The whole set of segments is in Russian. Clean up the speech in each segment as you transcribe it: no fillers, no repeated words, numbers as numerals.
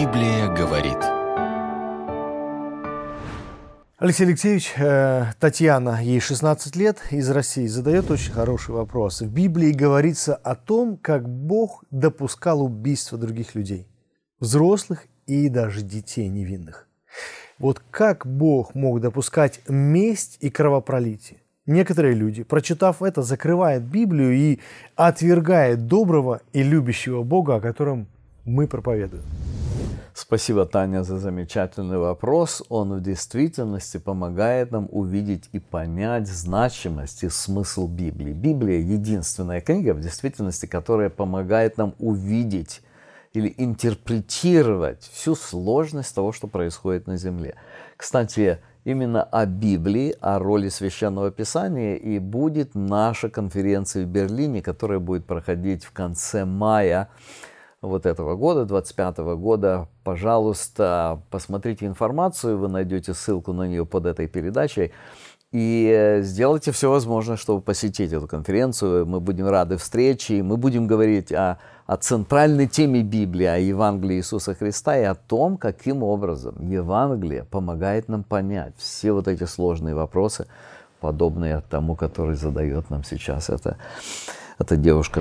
Библия говорит. Алексей Алексеевич, Татьяна, ей 16 лет, из России, задает очень хороший вопрос. В Библии говорится о том, как Бог допускал убийство других людей, взрослых и даже детей невинных. Вот как Бог мог допускать месть и кровопролитие? Некоторые люди, прочитав это, закрывают Библию и отвергают доброго и любящего Бога, о котором мы проповедуем. Спасибо, Таня, за замечательный вопрос. Он в действительности помогает нам увидеть и понять значимость и смысл Библии. Библия — единственная книга, в действительности, которая помогает нам увидеть или интерпретировать всю сложность того, что происходит на земле. Кстати, именно о Библии, о роли Священного Писания и будет наша конференция в Берлине, которая будет проходить в конце мая вот этого года, 25 года. Пожалуйста, посмотрите информацию, вы найдете ссылку на нее под этой передачей. И сделайте все возможное, чтобы посетить эту конференцию. Мы будем рады встрече, мы будем говорить о центральной теме Библии, о Евангелии Иисуса Христа и о том, каким образом Евангелие помогает нам понять все вот эти сложные вопросы, подобные тому, который задает нам сейчас эта девушка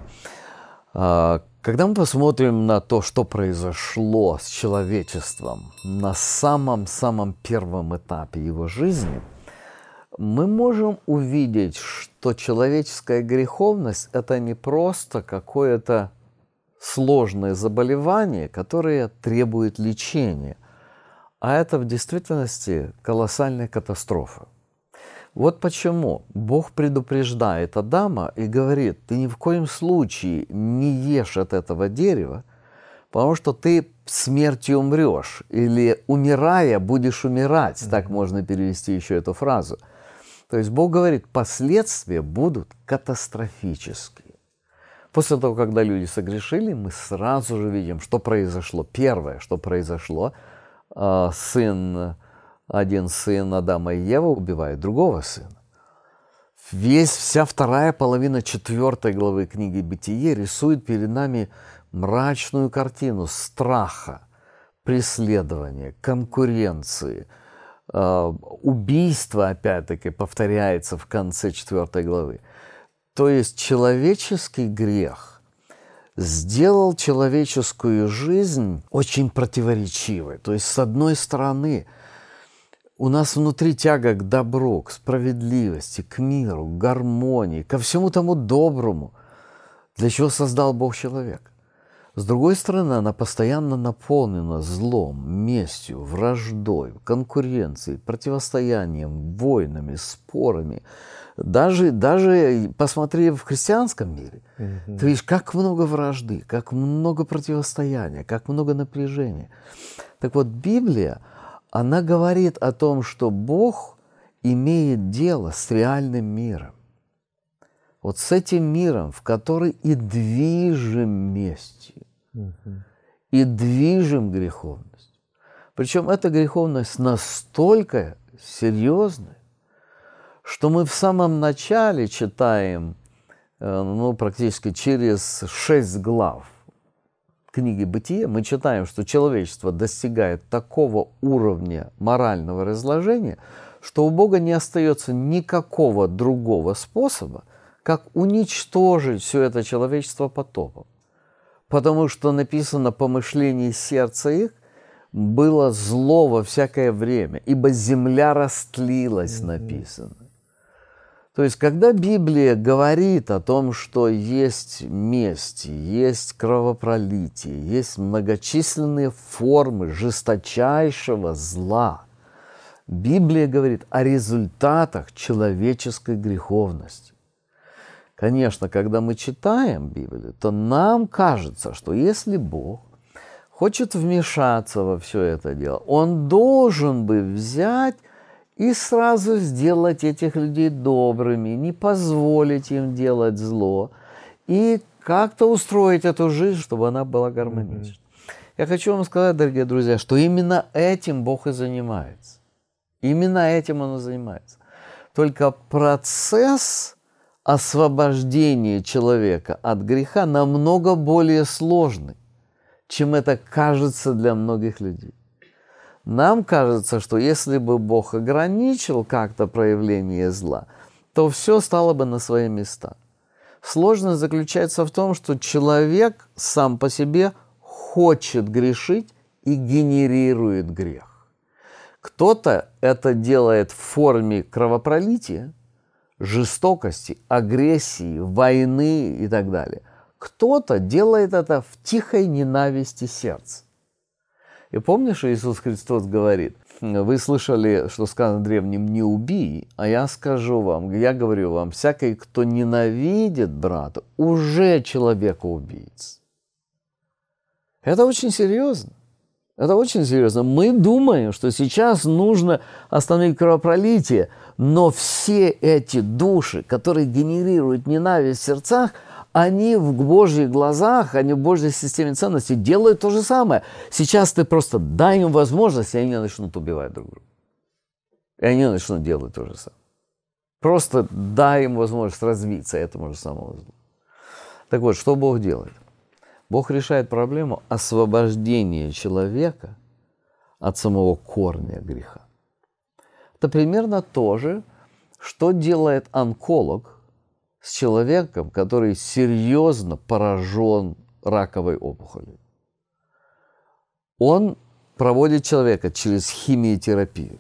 Таня. Когда мы посмотрим на то, что произошло с человечеством на самом первом этапе его жизни, мы можем увидеть, что человеческая греховность – это не просто какое-то сложное заболевание, которое требует лечения, а это в действительности колоссальная катастрофа. Вот почему Бог предупреждает Адама и говорит: ты ни в коем случае не ешь от этого дерева, потому что ты смертью умрешь, или умирая будешь умирать, так можно перевести еще эту фразу. То есть Бог говорит, последствия будут катастрофические. После того, когда люди согрешили, мы сразу же видим, что произошло. Первое, что произошло, один сын Адама и Евы убивает другого сына. Вся вторая половина 4 главы книги Бытие рисует перед нами мрачную картину страха, преследования, конкуренции. Убийство, опять-таки, повторяется в конце 4 главы. То есть человеческий грех сделал человеческую жизнь очень противоречивой. То есть, с одной стороны, у нас внутри тяга к добру, к справедливости, к миру, к гармонии, ко всему тому доброму, для чего создал Бог человека. С другой стороны, она постоянно наполнена злом, местью, враждой, конкуренцией, противостоянием, войнами, спорами. Даже посмотри в христианском мире, ты видишь, как много вражды, как много противостояния, как много напряжения. Так вот, Библия, она говорит о том, что Бог имеет дело с реальным миром. Вот с этим миром, в который и движим местью, и движим греховностью. Причем эта греховность настолько серьезная, что мы в самом начале читаем, практически через 6 глав книги Бытия, мы читаем, что человечество достигает такого уровня морального разложения, что у Бога не остается никакого другого способа, как уничтожить все это человечество потопом. Потому что написано: помышление сердца их было зло во всякое время, ибо земля растлилась, написано. То есть, когда Библия говорит о том, что есть месть, есть кровопролитие, есть многочисленные формы жесточайшего зла, Библия говорит о результатах человеческой греховности. Конечно, когда мы читаем Библию, то нам кажется, что если Бог хочет вмешаться во все это дело, Он должен бы взять и сразу сделать этих людей добрыми, не позволить им делать зло, и как-то устроить эту жизнь, чтобы она была гармоничной. Я хочу вам сказать, дорогие друзья, что именно этим Бог и занимается. Именно этим Он и занимается. Только процесс освобождения человека от греха намного более сложный, чем это кажется для многих людей. Нам кажется, что если бы Бог ограничил как-то проявление зла, то все стало бы на свои места. Сложность заключается в том, что человек сам по себе хочет грешить и генерирует грех. Кто-то это делает в форме кровопролития, жестокости, агрессии, войны и так далее. Кто-то делает это в тихой ненависти сердца. И помнишь, Иисус Христос говорит, вы слышали, что сказано древним, не убий, а я говорю вам, всякий, кто ненавидит брата, уже человека-убийца. Это очень серьезно. Это очень серьезно. Мы думаем, что сейчас нужно остановить кровопролитие, но все эти души, которые генерируют ненависть в сердцах, они в Божьих глазах, они в Божьей системе ценностей делают то же самое. Сейчас ты просто дай им возможность, и они начнут убивать друг друга. И они начнут делать то же самое. Просто дай им возможность развиться этому же самому злу. Так вот, что Бог делает? Бог решает проблему освобождения человека от самого корня греха. Это примерно то же, что делает онколог с человеком, который серьезно поражен раковой опухолью. Он проводит человека через химиотерапию.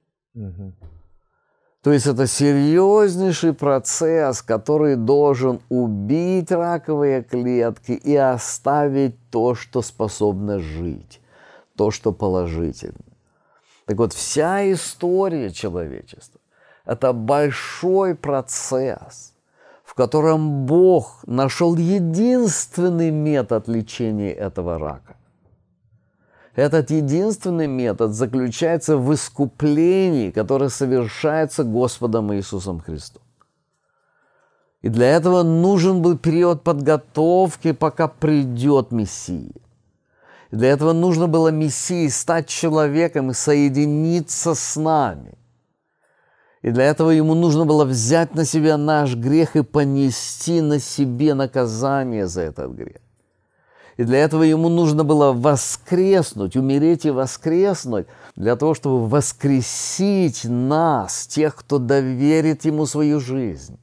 То есть это серьезнейший процесс, который должен убить раковые клетки и оставить то, что способно жить, то, что положительно. Так вот, вся история человечества – это большой процесс, в котором Бог нашел единственный метод лечения этого рака. Этот единственный метод заключается в искуплении, которое совершается Господом Иисусом Христом. И для этого нужен был период подготовки, пока придет Мессия. И для этого нужно было Мессии стать человеком и соединиться с нами. И для этого ему нужно было взять на себя наш грех и понести на себе наказание за этот грех. И для этого ему нужно было воскреснуть, умереть и воскреснуть, для того, чтобы воскресить нас, тех, кто доверит ему свою жизнь.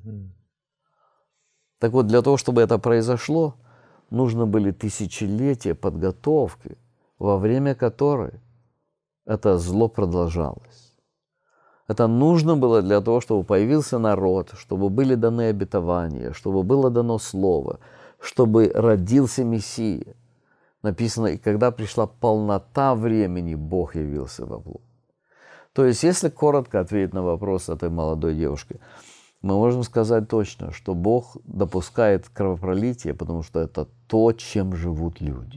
Так вот, для того, чтобы это произошло, нужно были тысячелетия подготовки, во время которой это зло продолжалось. Это нужно было для того, чтобы появился народ, чтобы были даны обетования, чтобы было дано слово, чтобы родился Мессия. Написано, и когда пришла полнота времени, Бог явился во плоти. То есть, если коротко ответить на вопрос этой молодой девушки, мы можем сказать точно, что Бог допускает кровопролитие, потому что это то, чем живут люди.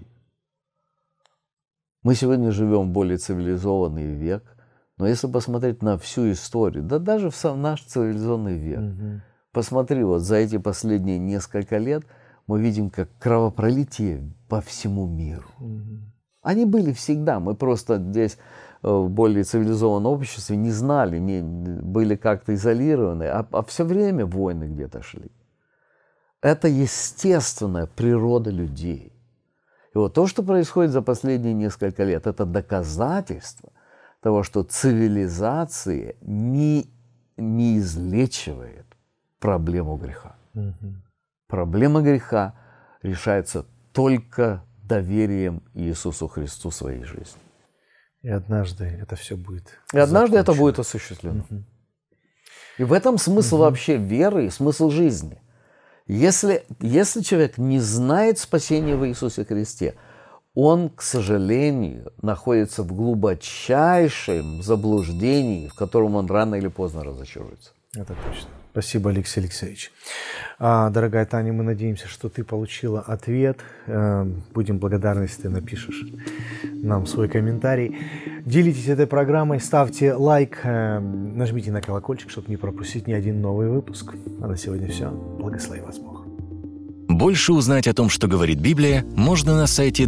Мы сегодня живем в более цивилизованный век, но если посмотреть на всю историю, да даже в наш цивилизованный век, посмотри, вот за эти последние несколько лет мы видим, как кровопролитие по всему миру. Они были всегда, мы просто здесь в более цивилизованном обществе не знали, были как-то изолированы, а все время войны где-то шли. Это естественная природа людей. И вот то, что происходит за последние несколько лет, это доказательство того, что цивилизация не излечивает проблему греха. Проблема греха решается только доверием Иисусу Христу своей жизни. И однажды это все будет И однажды это будет осуществлено. И в этом смысл вообще веры и смысл жизни. Если человек не знает спасения в Иисусе Христе, он, к сожалению, находится в глубочайшем заблуждении, в котором он рано или поздно разочаруется. Это точно. Спасибо, Алексей Алексеевич. Дорогая Таня, мы надеемся, что ты получила ответ. Будем благодарны, если ты напишешь нам свой комментарий. Делитесь этой программой, ставьте лайк, нажмите на колокольчик, чтобы не пропустить ни один новый выпуск. А на сегодня все. Благослови вас Бог. Больше узнать о том, что говорит Библия, можно на сайте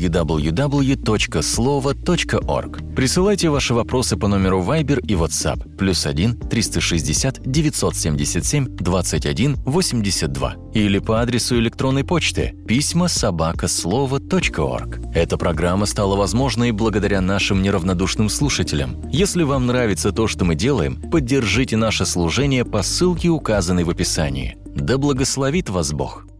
www.slovo.org. Присылайте ваши вопросы по номеру Viber и WhatsApp +1 360 977 21 82 или по адресу электронной почты pisma@slovo.org. Эта программа стала возможной благодаря нашим неравнодушным слушателям. Если вам нравится то, что мы делаем, поддержите наше служение по ссылке, указанной в описании. Да благословит вас Бог!